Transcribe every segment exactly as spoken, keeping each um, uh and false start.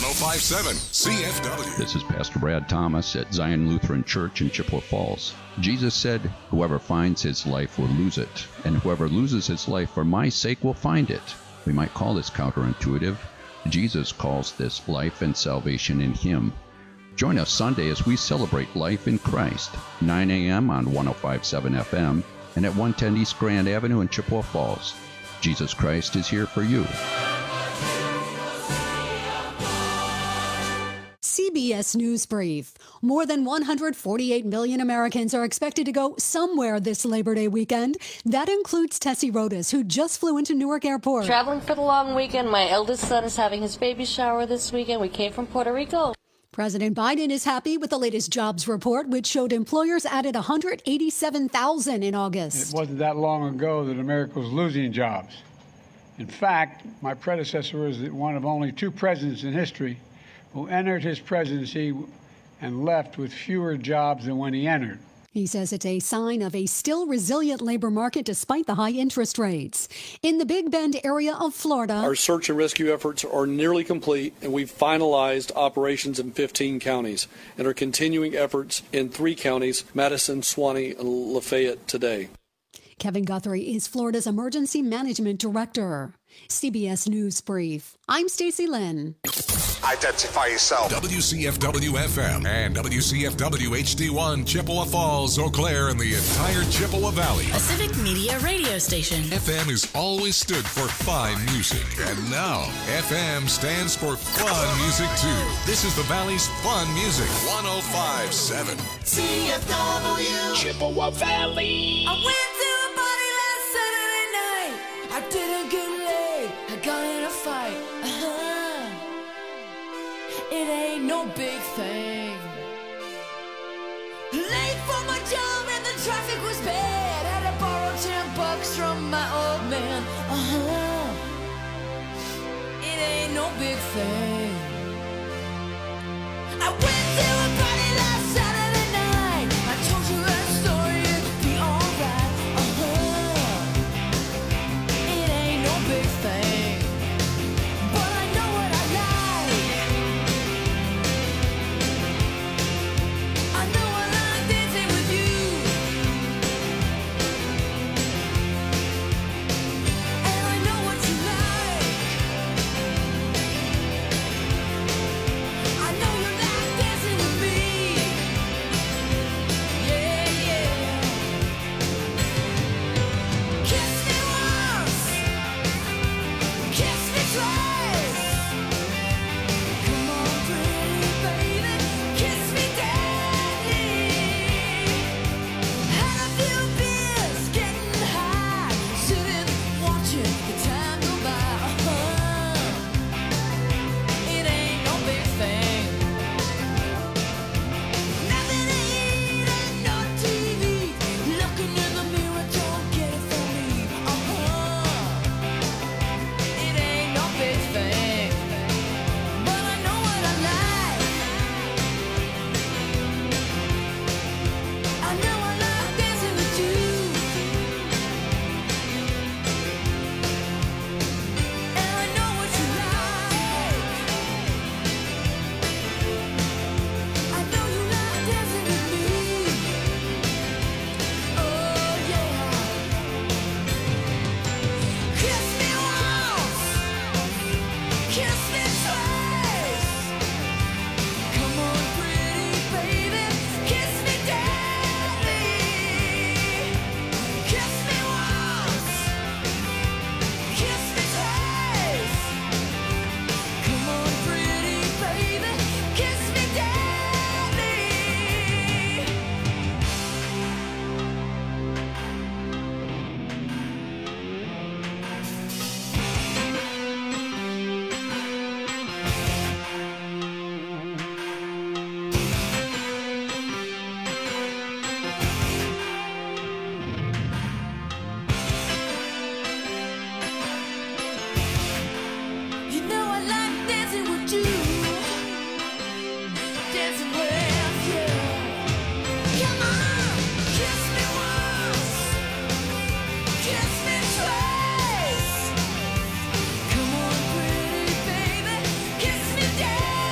oh five point seven C F W. This is Pastor Brad Thomas at Zion Lutheran Church in Chippewa Falls. Jesus said, "Whoever finds his life will lose it, and whoever loses his life for my sake will find it." We might call this counterintuitive. Jesus calls this life and salvation in him. Join us Sunday as we celebrate life in Christ, nine a.m. on one oh five point seven F M and at one ten East Grand Avenue in Chippewa Falls. Jesus Christ is here for you. C B S News Brief. More than one hundred forty-eight million Americans are expected to go somewhere this Labor Day weekend. That includes Tessie Rodas, who just flew into Newark Airport. Traveling for the long weekend. My eldest son is having his baby shower this weekend. We came from Puerto Rico. President Biden is happy with the latest jobs report, which showed employers added one hundred eighty-seven thousand in August. It wasn't that long ago that America was losing jobs. In fact, my predecessor was one of only two presidents in history who entered his presidency and left with fewer jobs than when he entered. He says it's a sign of a still resilient labor market despite the high interest rates. In the Big Bend area of Florida, our search and rescue efforts are nearly complete, and we've finalized operations in fifteen counties and are continuing efforts in three counties, Madison, Suwannee, and Lafayette today. Kevin Guthrie is Florida's Emergency Management Director. C B S News Brief. I'm Stacey Lynn. Identify yourself. W C F W F M and W C F W H D one, Chippewa Falls, Eau Claire, and the entire Chippewa Valley. A civic media radio station. F M has always stood for fine music. And now, F M stands for fun music, too. This is the Valley's fun music. one oh five point seven C F W. Chippewa Valley. I went to a party last Saturday night. I didn't get laid. I got in a fight. Uh-huh. It ain't no big thing. Late for my job and the traffic was bad. Had to borrow ten bucks from my old man. Uh-huh. It ain't no big thing. I went to a party last Saturday night. I told you that story, it'd be alright. Uh-huh. It ain't no big thing. But I know what I like. I know I like dancing with you. And I know what you like. I know you like dancing with me. Yeah, yeah. Kiss me once. Kiss me twice. Come on, pretty baby. Kiss me deadly. Had a few beers, getting high. Sitting, watching the time go by. Uh-huh. It ain't no big thing. Nothing to eat and no T V. Looking in the mirror, don't get it from me. Uh-huh. It ain't no big thing. But I know what I like. I know I like dancing with you. And I know what you like. I know you like dancing with me. Oh yeah. Kiss me once. Kiss me twice. Come on, pretty baby. Kiss me deadly. Kiss me once. Kiss me twice. Come on, pretty baby. Kiss me deadly. You know I like dancing with you. Dancing with you. Come on, kiss me once. Kiss me twice. Come on, pretty baby. Kiss me dead.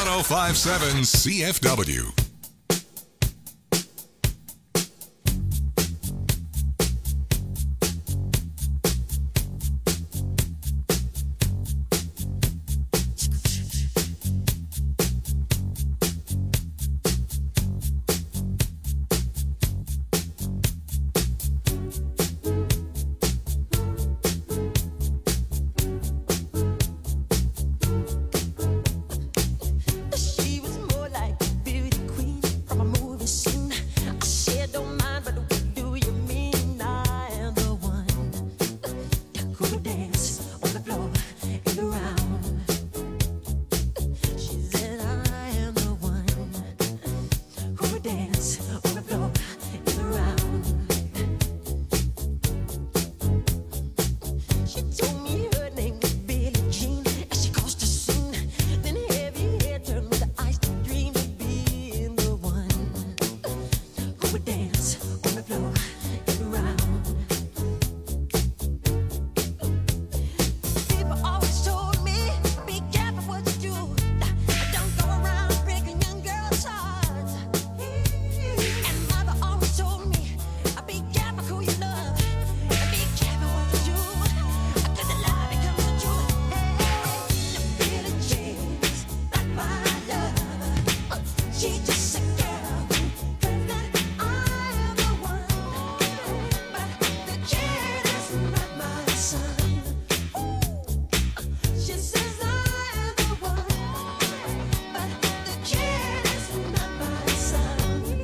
one oh five point seven C F W. She was more like a beauty queen from a movie scene. I said, don't mind, but what do you mean? I am the one who would dance on the floor and around. She said, I am the one who would dance on the floor and around. She told me her name was Billie Jean as she crossed the scene. Then heavy hair turned with the eyes to dream of being the one who would dance on the floor and around. People always told me, be careful what you do. Don't go around breaking young girls' hearts. And mother always told me, be careful who you love. And be careful what you do. Cause the love becomes the truth. Hey, the Billie Jean's not my love. She just a girl who claims that I am the one. But the kid is not my son. She says I am the one. But the kid is not my son.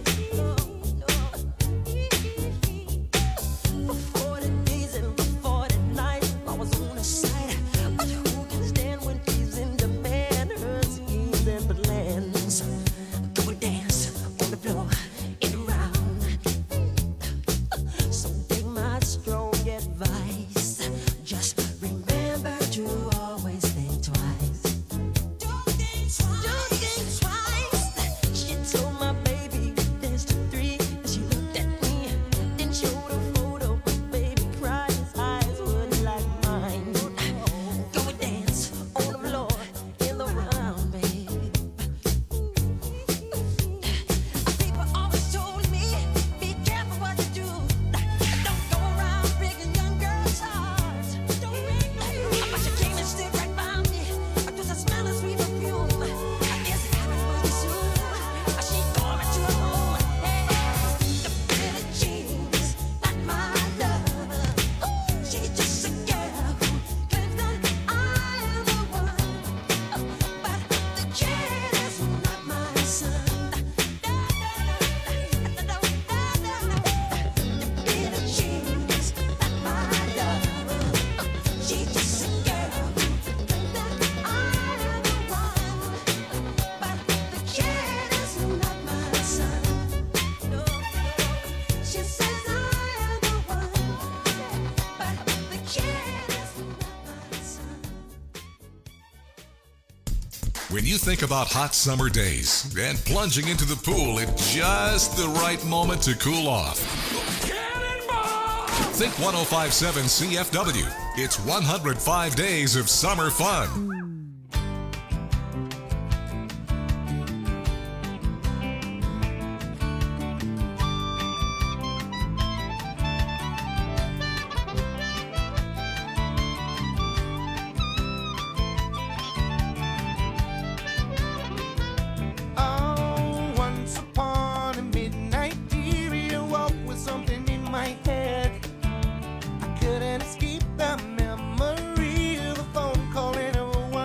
For forty days and for forty nights, I was on her side. But who can stand when she's in demand? Her schemes and plans. Go and dance on the floor and around. So take my strong advice. Just remember to always think twice. Don't think twice. She told my baby dance to three. And she looked at me, then showed a photo. But baby cried, his eyes were like mine. Go and dance on the floor and around, baby. People always told me, be careful what you do. Don't go around breaking young girls' hearts. But she came and stood right by me. Cause I smell a sweet perfume. I guess it happened pretty soon. She called me to her room. Hey, the Billie Jean's not my love. She's just a girl who claims that I am the one. But the kid is not my son. Billie Jean's not my love. She's just a girl who claims that I am the one. But the kid is not my son. She says I am the one. But the kid is not my son. When you think about hot summer days and plunging into the pool at just the right moment to cool off, think one oh five point seven C F W. It's one hundred five days of summer fun. Oh, once upon a midnight dear, you woke with something in my head. I couldn't escape the memory of a phone call and a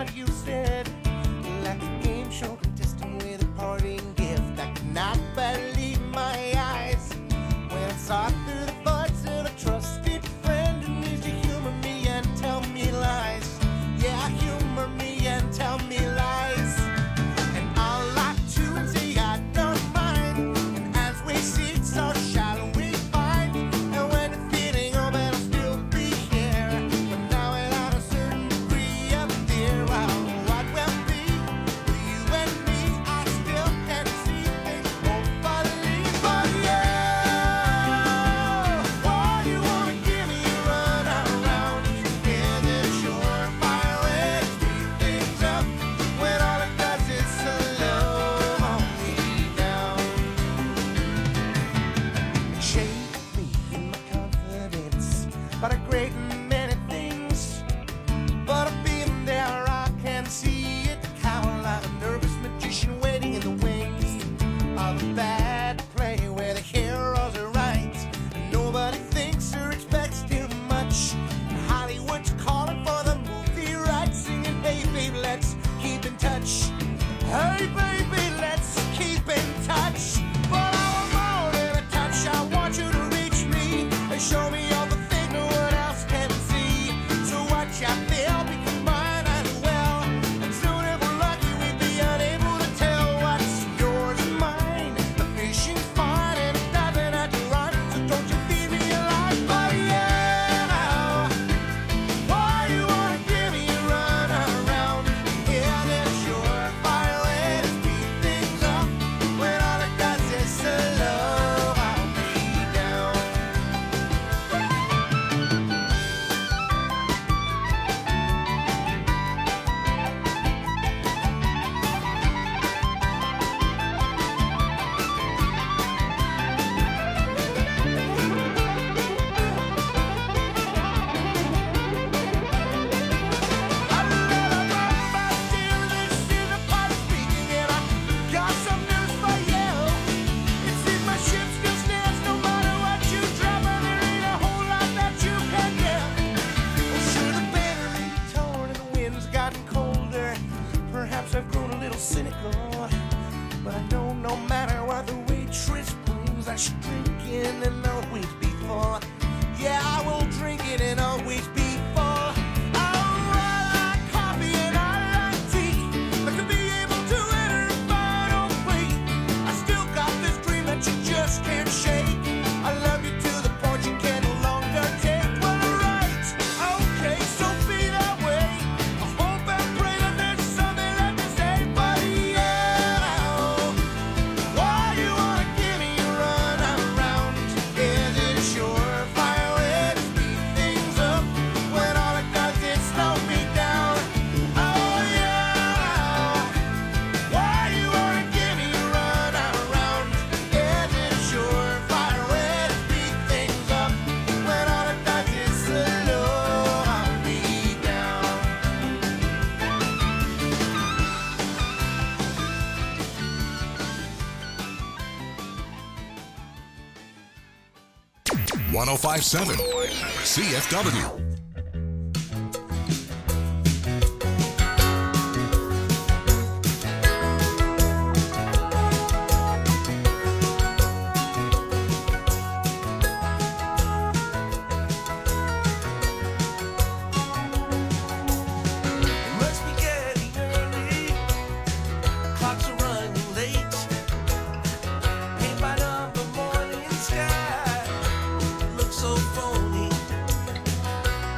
cynical. But I know no matter what the waitress brings, I should drink it and always be full. Yeah, I will drink it and always be full. Oh, I like coffee and I like tea, but to be able to enter a final plea, I still got this dream that you just can't shake. I love you to the point you can no longer take. Well, alright, okay, so be that way. I hope and pray that there's something left to say, but yeah, why you wanna give me a run around? Is it a surefire way to speed things up when all it does is slow me down? Oh yeah, why you wanna give me a run around? Is it a surefire way to speed things up when all it does is slow me down? one oh five point seven C F W. Must be getting early. Clocks are running late. Paint by number morning sky. Looks so phony.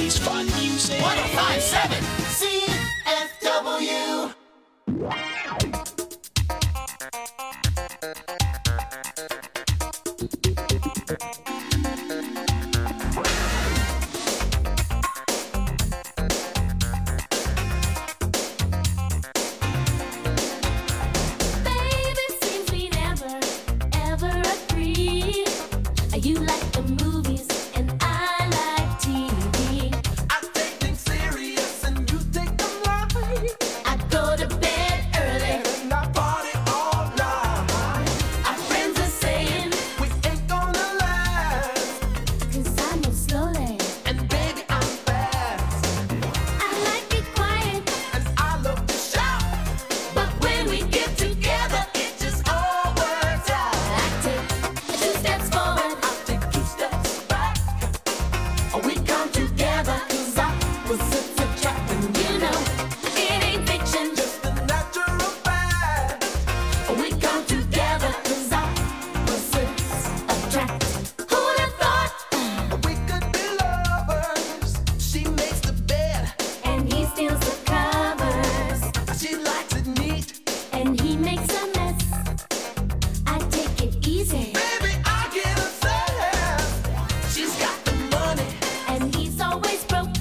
Valley's Fun Music. one oh five point seven C F W. You like the movies and I like T V. I take things serious and you take them light. I go to bed early And I party all night. Our friends are saying We ain't gonna last. cause I move slowly And baby, I'm fast. I like it quiet, And I love to shout. but when we get together It just all works out. I take two steps forward. I take two steps back. We come together 'cause opposites attract. And You know, it ain't fiction. just the natural fact. We come together 'cause opposites attract. Who'd have thought? We could be lovers. She makes the bed. And he steals the covers. She likes it neat. And he makes a mess. I take it easy. Baby, I get obsessed. She's got the money. And he's always broke.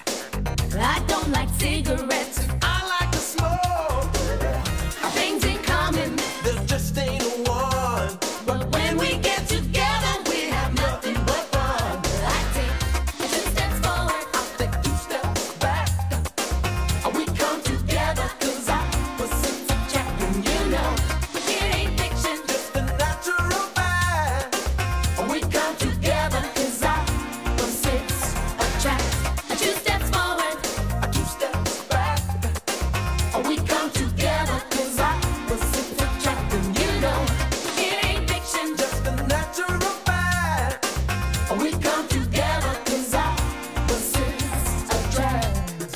I don't like cigarettes. I like to smoke. Things in common. There just ain't a one. But when we get together, we have nothing but fun. I take two steps forward. I take two steps back. We come together 'cause opposites attract. And You know, it ain't fiction. just the natural fact. We come together 'cause opposites attract. Two steps forward. Two steps back. We come together 'cause Opposites attract. And you know, it ain't fiction. just the natural fact. We come together 'cause opposites attract.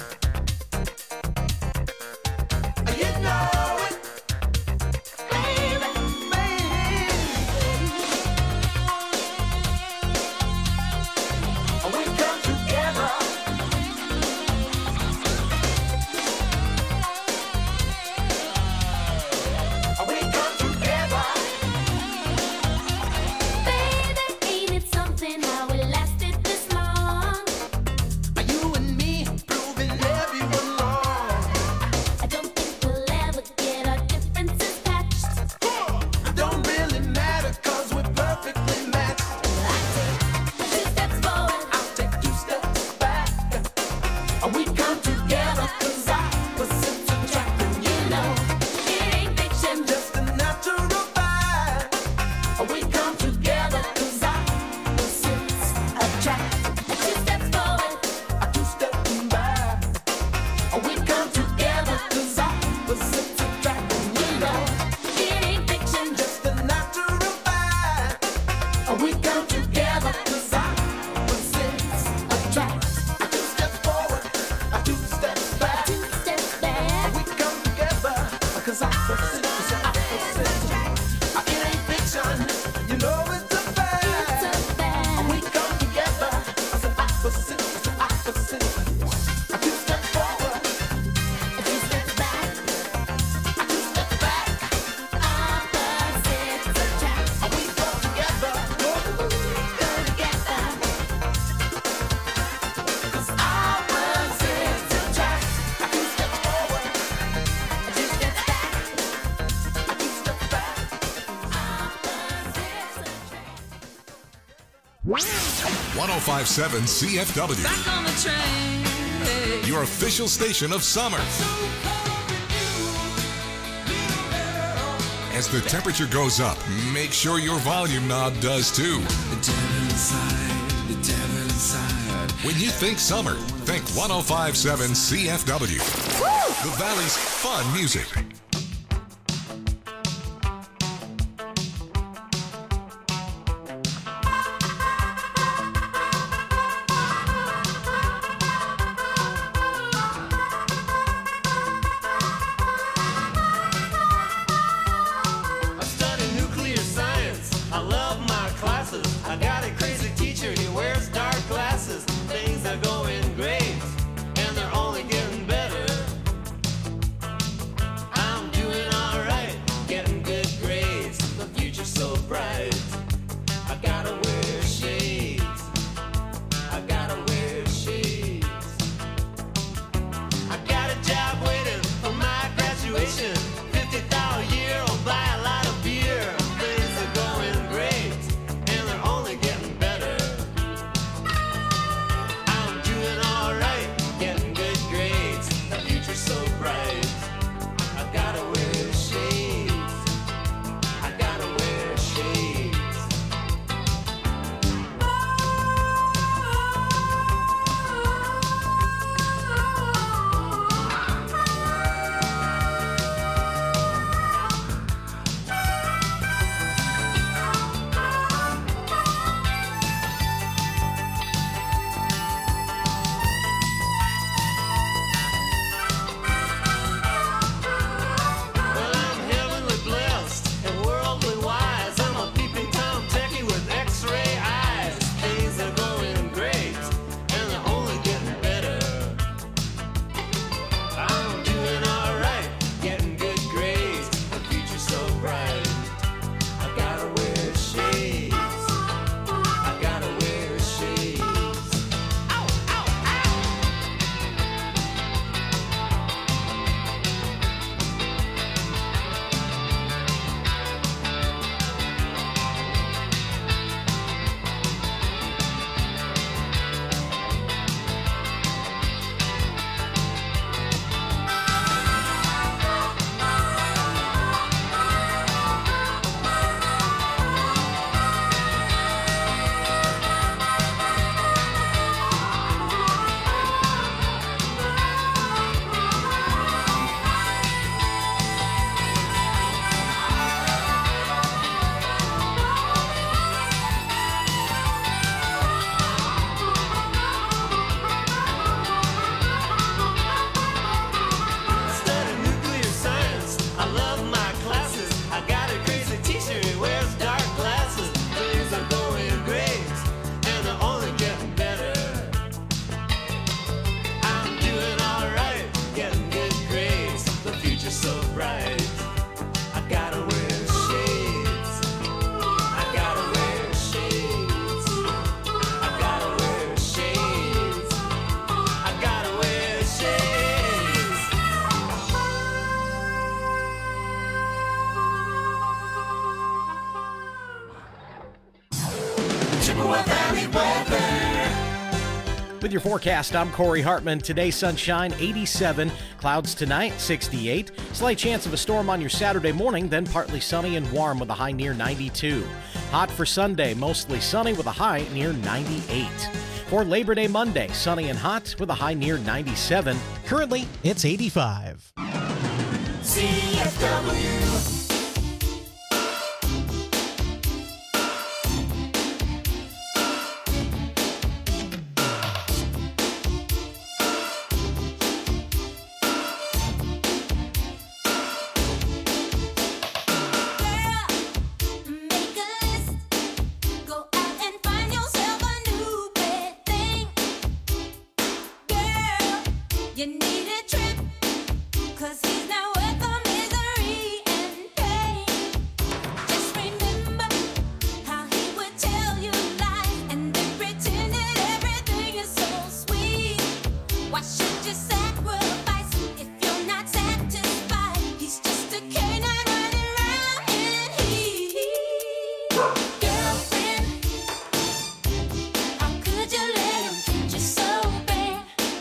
You know it, Baby, baby. We come together. We come together. baby, ain't it something how it lasted this long? You and me proving everyone wrong. I don't think we'll ever get our differences patched. Don't really matter 'cause we're perfectly matched. I take two steps forward. I'll take two steps back. We come together 'cause opposites attract. And You know, it ain't fiction. just the natural fact. We come together 'cause Opposites attract. Two steps forward. two steps back. We come together 'cause opposites attract. And You know, it ain't fiction. just the natural fact. We come together 'cause opposites Attract. two steps forward, two steps back. Two steps back. We come together 'cause opposites attract. It ain't fiction, you know it's a fact. It's a fact. We come together as an opposite, as an opposite. Two steps forward, Two steps back. two steps back. Opposites attract. We come together, Go together. 'cause opposites attract. Two steps forward, Two steps back. two steps back. Opposites attract. one oh five point seven C F W, Back on the train. your official station of summer. As the temperature goes up, make sure your volume knob does too. The devil inside, the devil inside. When you think summer, think one oh five point seven C F W. The Valley's fun music. I study nuclear science. I love my classes. I got a crazy teacher. He wears dark glasses. Things are going great. With your forecast, I'm Corey Hartman. Today, sunshine, eighty-seven. Clouds tonight, sixty-eight. Slight chance of a storm on your Saturday morning, then partly sunny and warm with a high near ninety-two. Hot for Sunday, mostly sunny with a high near ninety-eight. For Labor Day Monday, sunny and hot with a high near ninety-seven. Currently, it's eighty-five. C F W. You need a trip, 'cause he's not worth the misery and pain. Just remember how he would tell you lies and then pretend that everything is so sweet. Why should you sacrifice if you're not satisfied? He's just a canine running around in heat. Girlfriend, how could you let him treat you so bad?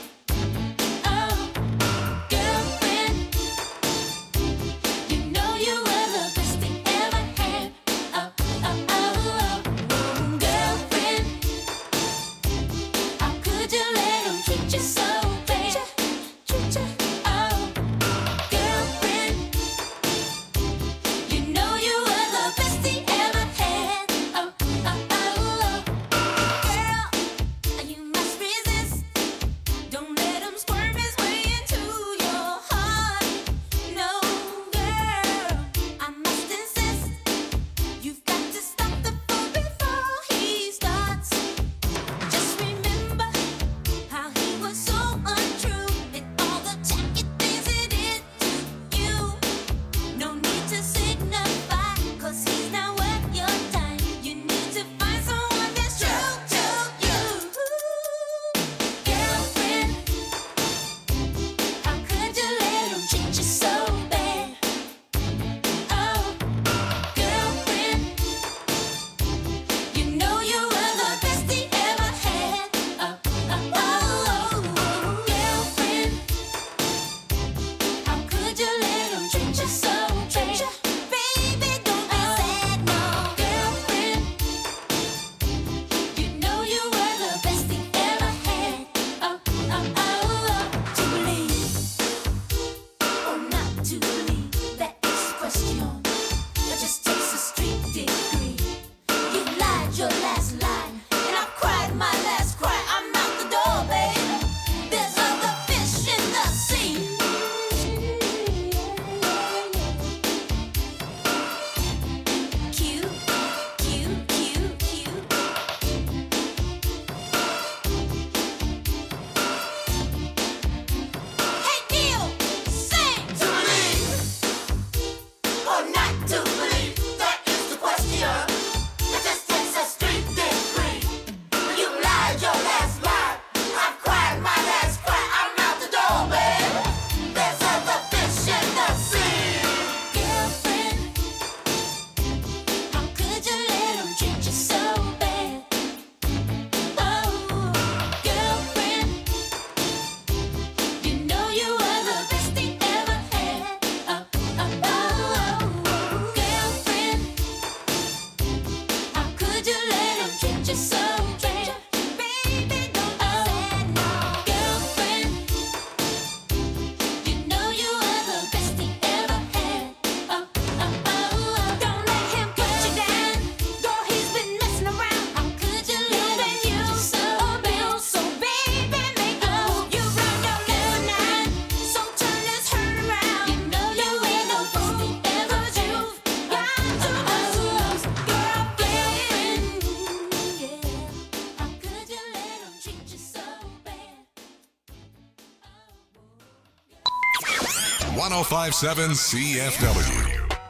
one oh five point seven C F W.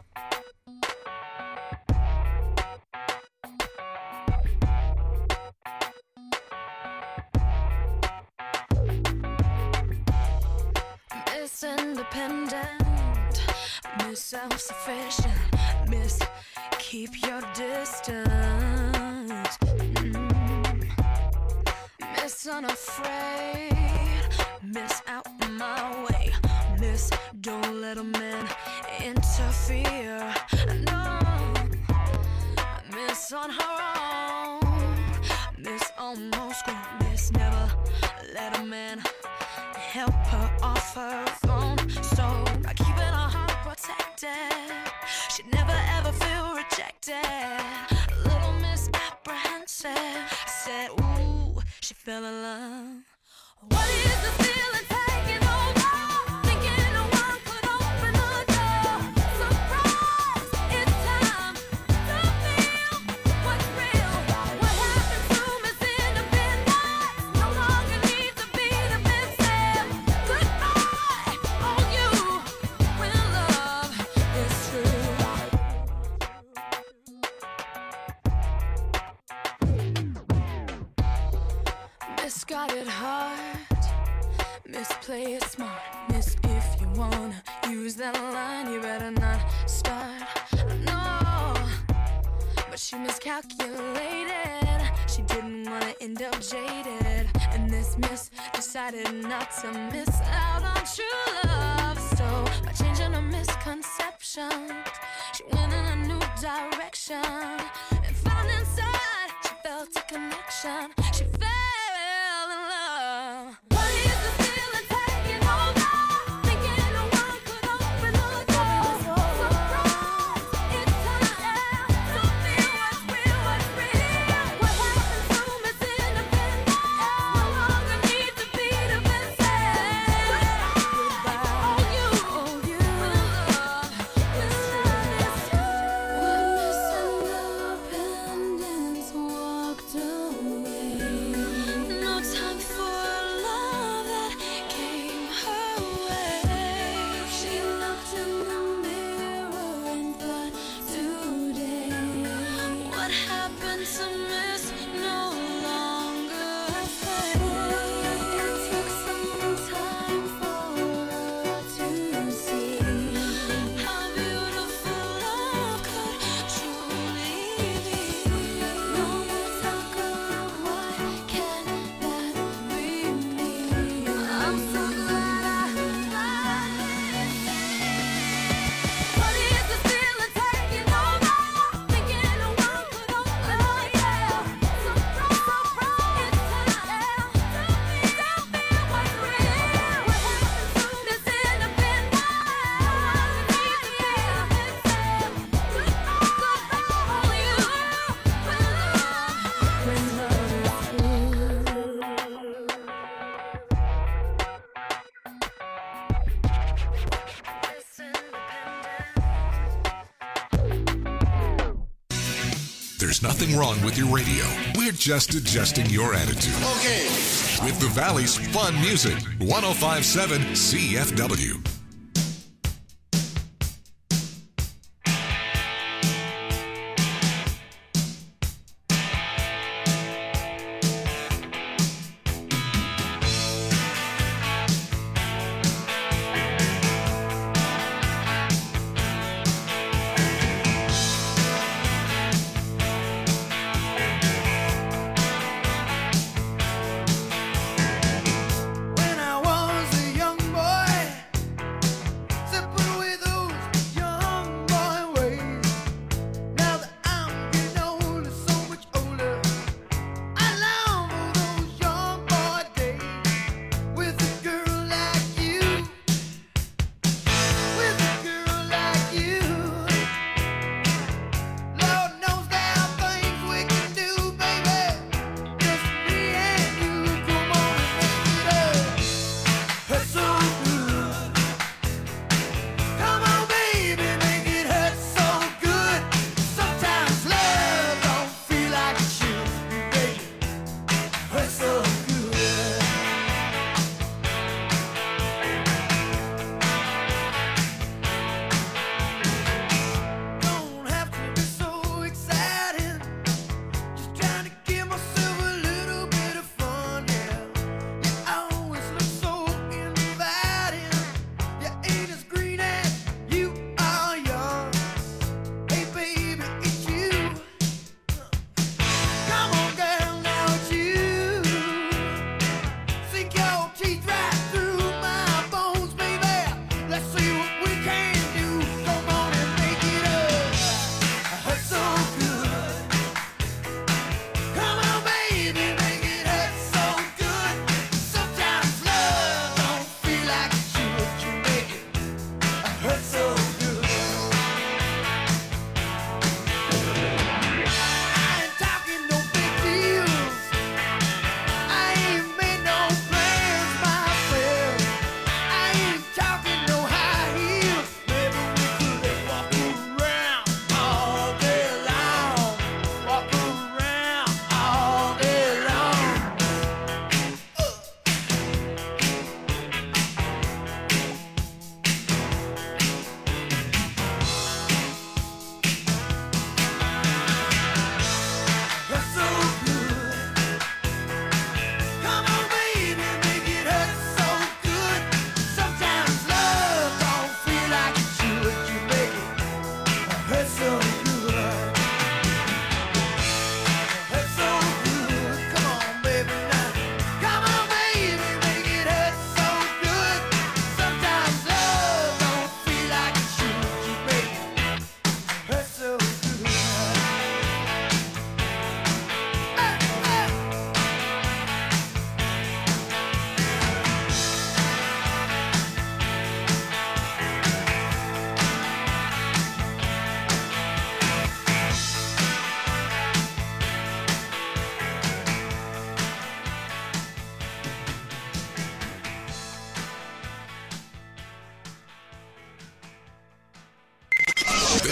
Miss Independent, Miss Self-Sufficient, Miss Keep Your Distance, mm. Miss Miss Unafraid, Miss Out My Way, Miss Don't Let a Man Interfere. No, Miss On Her Own, Miss Almost Grown, Miss Never Let a Man help her off her throne. So by keeping her heart protected, she'd never ever feel rejected. Little Miss Apprehensive, I said, ooh, she fell in love. What is the feeling taking over? Thinking no one could open the door. Surprise, it's time to feel what's real. What happened to Miss Independence? No longer needs to be defensive. Goodbye, oh you, when love is true. Miss got it hard, Miss play it smart, Miss if you wanna use that line, you better not start. No, but she miscalculated. She didn't wanna end up jaded, and this Miss decided not to miss out on true love. So by changing her misconceptions, she went in a new direction and found inside she felt a connection. She fell in love. What is the feeling taking over? Thinking no one could open the door. Surprise, it's time to feel what's real, what's real. What happened to Miss Independence? No longer needs to be defensive. Goodbye, oh you, oh you, when love is true. When Miss Independence walked away, no time for a love that came her way. She looked in the mirror and thought, today, what happened to Miss no longer fades. It took some time for her to see how beautiful love could truly be. No more talk of why can't that be me. I'm so glad I found it. What is this feeling taking over? Thinking no one could open the door. Surprise, surprise, it's time to feel what's real. What happened to Miss Independence? No longer needs to be defensive. Goodbye, goodbye, oh you, when love, when love is There's nothing wrong with your radio. We're just adjusting your attitude. Okay. With the Valley's fun music, one oh five point seven C F W. When I was a young boy,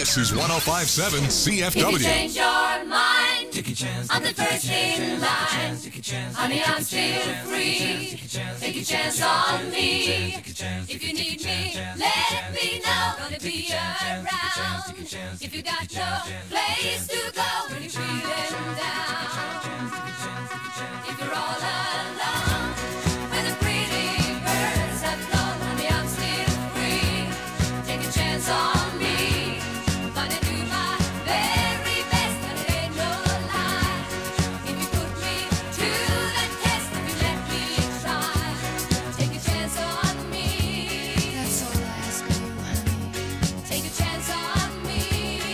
This is one oh five point seven C F W. If you change your mind, take a chance. I'm the first in line. Honey, I'm still free. Take a chance on me. If you need me, let me know. Gonna be around. If you got no place to go when you're feeling down. If you're all alone, when the pretty birds have flown, honey, I'm still free. Take a chance on me. Gonna do my very best, and it ain't no lie. If you put me to the test, if you let me try, take a chance on me. That's all I ask of you, honey. Take a chance on me.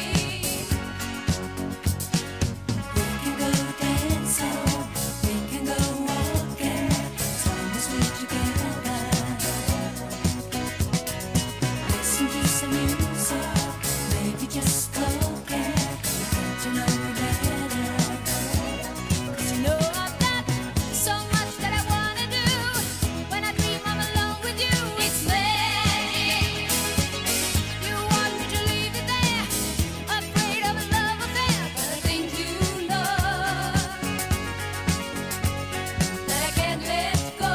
We can go dancing, we can go walking, as long as we're together. Listen to some music, maybe just talking, get to know you better. 'Cause you know I've got so much that I wanna do. When I dream I'm alone with you, it's magic. You want me to leave you there, afraid of a love affair, but I think you know that I can't let go.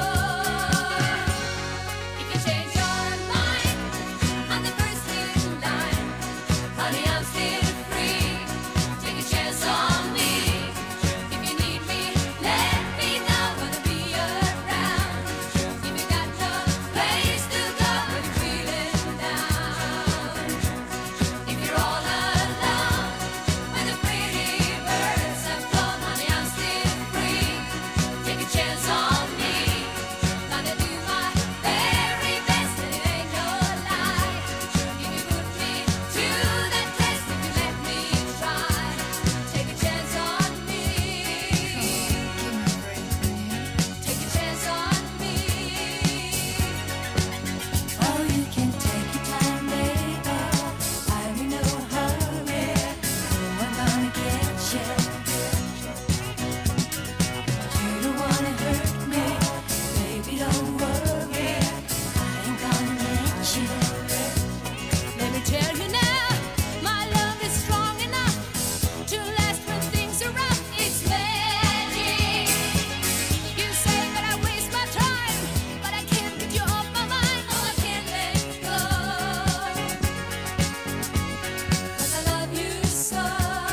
If you change your mind, I'm the first in line. Honey, I'm still free. Take a chance on me. If you need me, let me know. Gonna be around. If you got no place to go when you're feeling down. If you're all alone, when the pretty birds have flown, honey, I'm still free. Take a chance on me. Gonna do my very best, and it ain't no lie. If you put me to the test, if you let me try, take a chance on me. Take a chance on me. Oh, you can take your time, baby. I'm in no hurry. No, I'm gonna get you. You don't wanna hurt me, baby. Don't worry. I ain't gonna let you. Let me tell you now, my love is strong enough to last when things are rough. It's magic. You say that I waste my time, but I can't get you off my mind. No, I can't let go. 'Cause I love you so.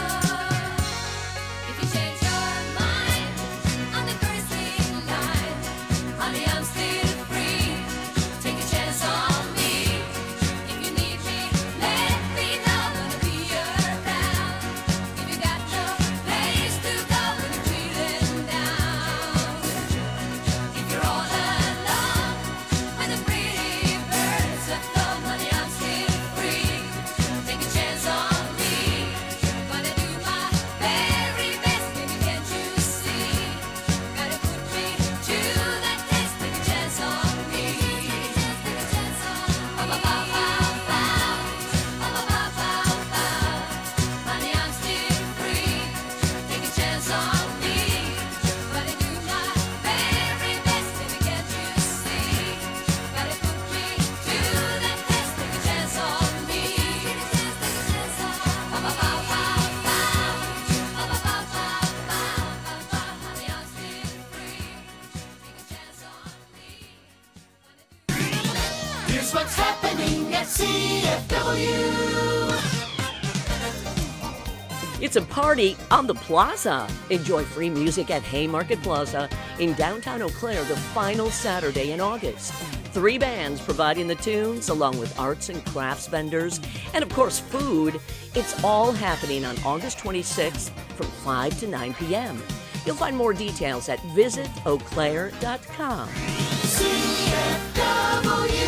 If you change your mind, I'm the first in line. Honey, I'm still free. Take a chance on me. If you need me, let me know. Gonna be around. If you got no place to go when you're feeling down. If you're all alone, when the pretty birds have flown, honey, I'm still free. Take a chance on me. Gonna do my very best, baby, can't you see? Gotta put me to the test. Take a chance on me. Take a chance on me. Ba-ba-ba-ba-ba. Ba-ba-ba-ba-ba. Honey, I'm still free. Take a chance on me. Gonna do my very best, baby, can't you see? Gotta put me to the test. Take a chance on me. Take a chance, take a chance on me. Ba-ba-ba-ba-ba. Ba-ba-ba-ba-ba. Honey, I'm still free. Take a chance on me. Here's what's happening at C F W. It's a party on the plaza. Enjoy free music at Haymarket Plaza in downtown Eau Claire the final Saturday in August. Three bands providing the tunes, along with arts and crafts vendors, and of course food. It's all happening on August twenty-sixth from five to nine p.m. You'll find more details at visit eau claire dot com. C F W.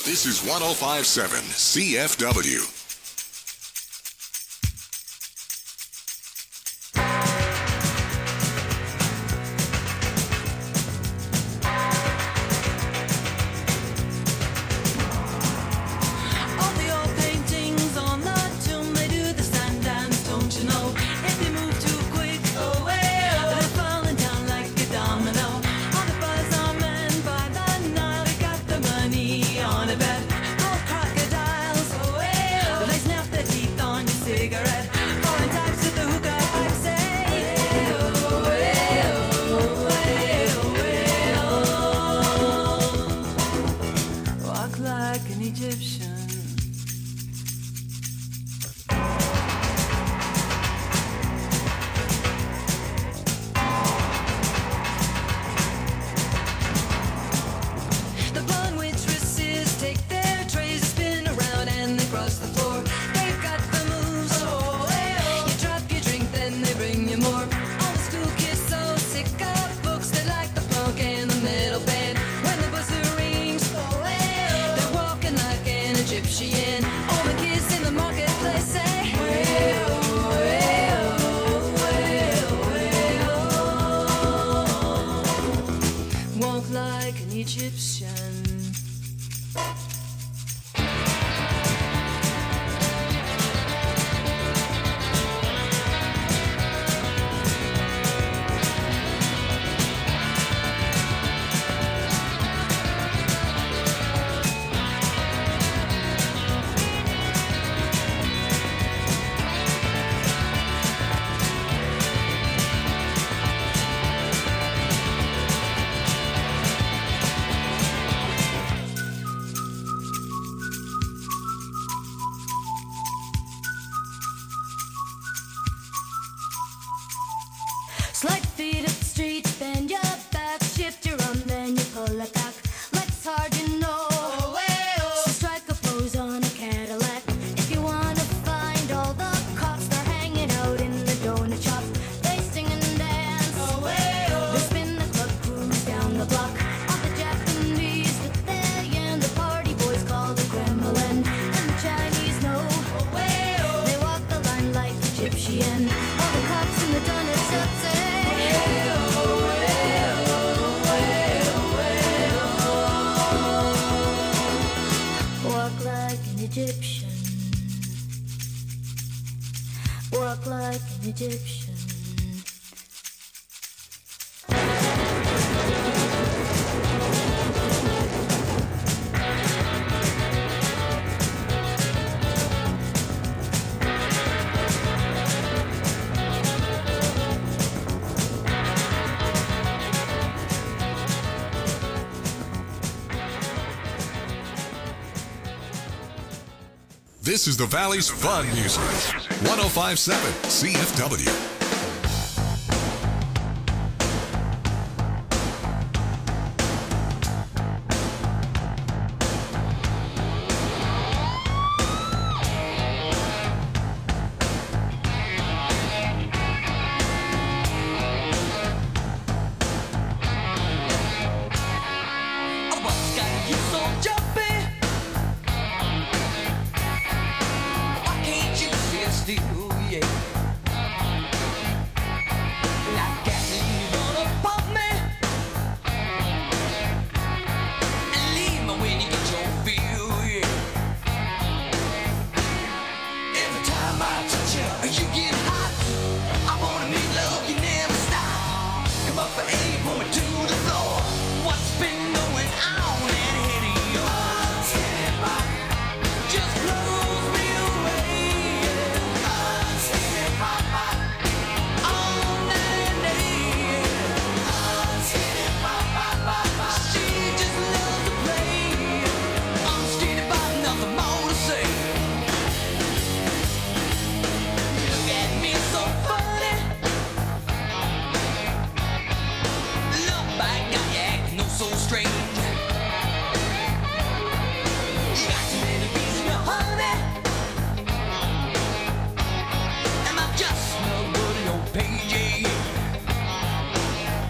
This is one oh five point seven C F W. All the old paintings on the tomb, they do the sun dance, don't you know? If you move too quick, oh well, they're falling down like a domino. All the buzz men by the Nile, they got the money on a bet. Gold crocodiles, oh well, they snap their teeth on your cigarette. Foreign types with the hookah pipe say, oh well, oh well, well. Walk like an Egyptian. The blonde waitresses take their trays, spin around and they cross the floor. They've got the moves, oh well. You drop your drink, then they bring you more. All the school kids so sick of books, they like the punk and the metal band. When the buzzer rings, oh well, they're walking like an Egyptian. All the kids in the marketplace say, well, well, well, well. Walk like an Egyptian. Slide feet up the street, bend your back, shift your arm, then you pull it back. Legs hard, you know. So strike a pose on a Cadillac. If you wanna find all the cops, they're hanging out in the donut shop. They sing and dance. They spin the club, cruise down the block. All the Japanese with their yen, the party boys call the Kremlin, and the Chinese know. They walk the line like Egyptian. All the cops in the donut shop say, walk like an Egyptian. Walk like an Egyptian. This is the Valley's Fun Music. one oh five point seven C F W.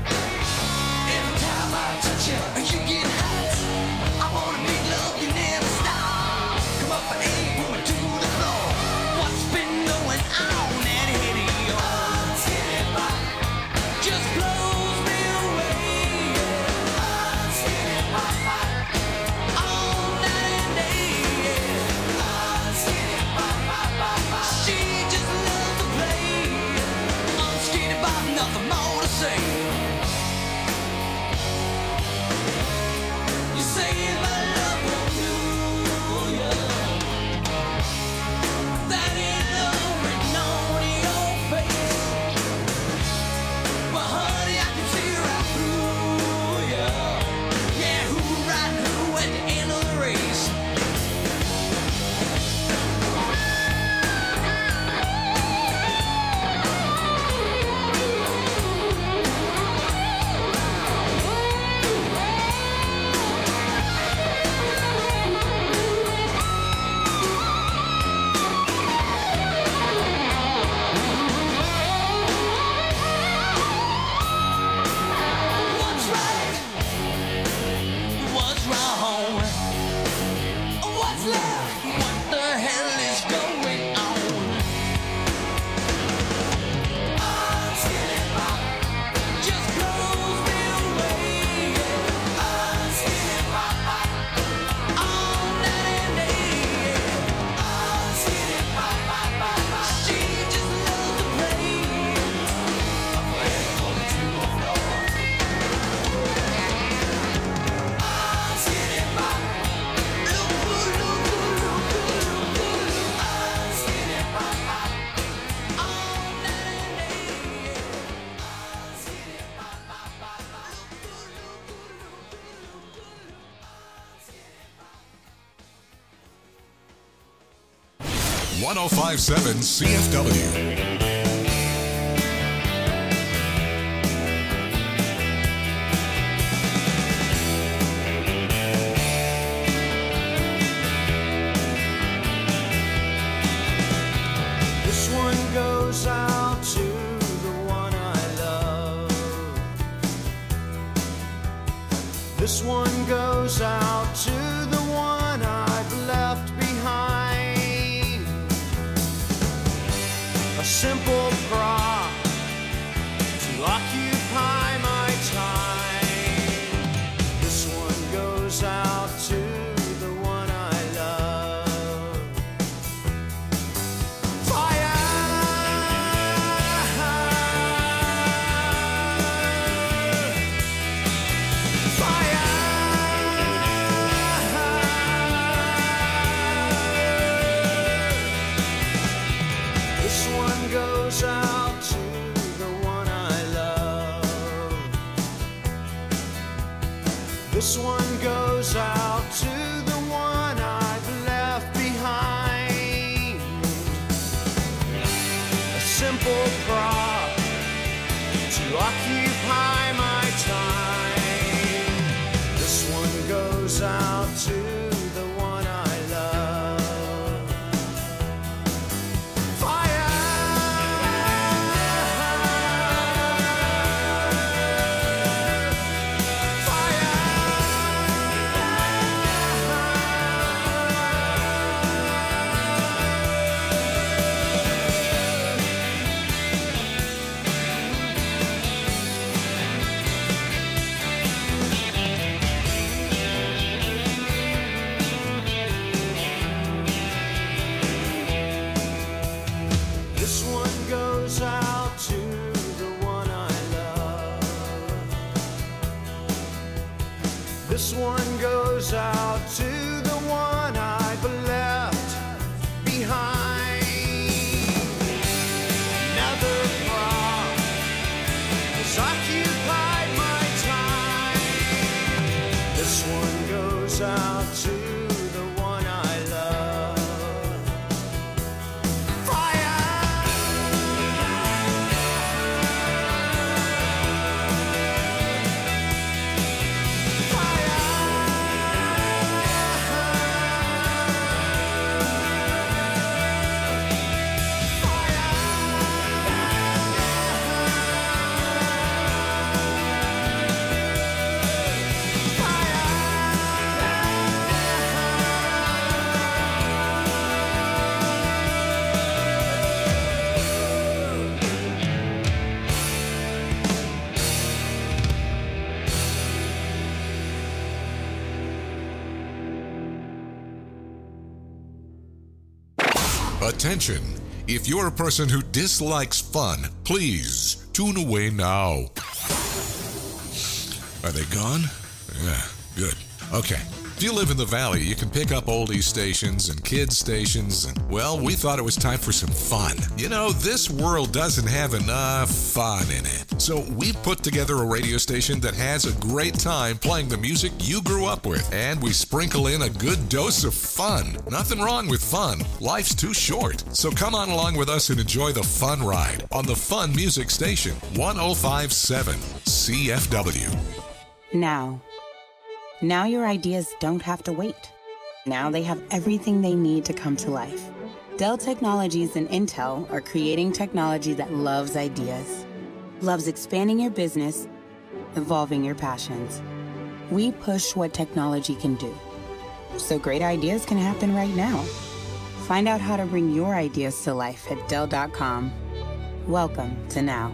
Every time I touch you, you get hot. I wanna make love, you never one oh five point seven C F W. This one goes out to the one I love. This one goes out to the one I've left behind. A simple prop to occupy my time. This one goes out to the one I love. Fire! This one goes out to the one I love. This one goes out to the one I've left behind. A simple prop to occupy my time. This one goes out to the one I love. Fire! This one goes out to the one I love. This one goes out to the one I've left behind. Another prop has occupied my time. This one goes out to the one I love. Attention! If you're a person who dislikes fun, please tune away now. Are they gone? Yeah, good. Okay. If you live in the Valley, you can pick up oldies stations and kids stations, and, well, we thought it was time for some fun. You know, this world doesn't have enough fun in it. So we put together a radio station that has a great time playing the music you grew up with, and we sprinkle in a good dose of fun. Nothing wrong with fun. Life's too short. So come on along with us and enjoy the fun ride on the Fun Music Station, one oh five point seven C F W. Now. Now your ideas don't have to wait. Now they have everything they need to come to life. Dell Technologies and Intel are creating technology that loves ideas, loves expanding your business, evolving your passions. We push what technology can do, so great ideas can happen right now. Find out how to bring your ideas to life at Dell dot com. Welcome to Now.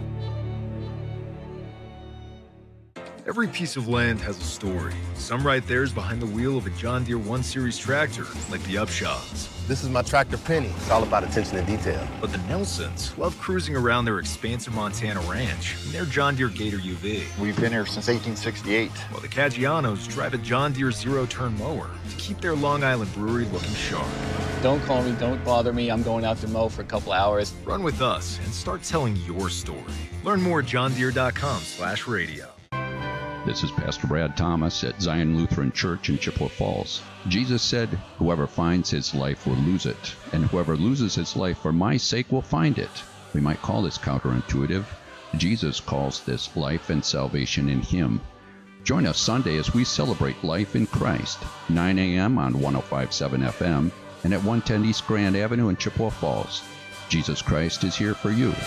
Every piece of land has a story. Some right there's behind the wheel of a John Deere one series tractor, like the Upshaws. This is my tractor, Penny. It's all about attention to detail. But the Nelsons love cruising around their expansive Montana ranch in their John Deere Gator U V. We've been here since eighteen sixty-eight. While the Caggianos drive a John Deere zero-turn mower to keep their Long Island brewery looking sharp. Don't call me, don't bother me. I'm going out to mow for a couple hours. Run with us and start telling your story. Learn more at john deere dot com slash radio. This is Pastor Brad Thomas at Zion Lutheran Church in Chippewa Falls. Jesus said, "Whoever finds his life will lose it, and whoever loses his life for my sake will find it." We might call this counterintuitive. Jesus calls this life and salvation in him. Join us Sunday as we celebrate life in Christ, nine a.m. on one oh five point seven F M and at one ten East Grand Avenue in Chippewa Falls. Jesus Christ is here for you.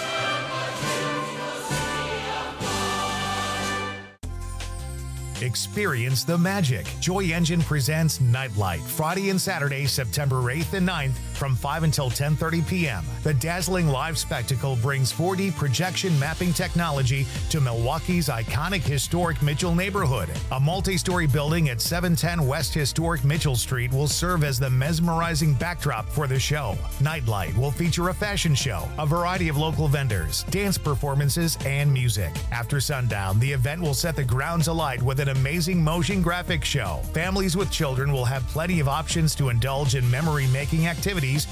Experience the magic. Joy Engine presents Nightlight, Friday and Saturday, September eighth and ninth from five until ten thirty p.m. The dazzling live spectacle brings four D projection mapping technology to Milwaukee's iconic historic Mitchell neighborhood. A multi-story building at seven ten West Historic Mitchell Street will serve as the mesmerizing backdrop for the show. Nightlight will feature a fashion show, a variety of local vendors, dance performances, and music. After sundown, the event will set the grounds alight with an amazing motion graphics show. Families with children will have plenty of options to indulge in memory-making activities